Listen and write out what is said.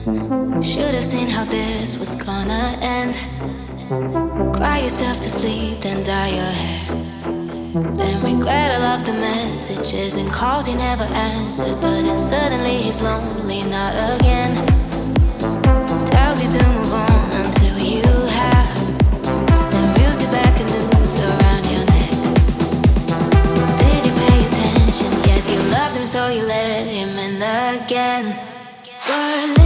Should have seen how this was gonna end. Cry yourself to sleep, then dye your hair. Then regret all of the messages and calls you never answered. But then suddenly he's lonely, not again. Tells you to move on until you have. Then reels you back a noose around your neck. Did you pay attention? Yet you loved him, so you let him in again. But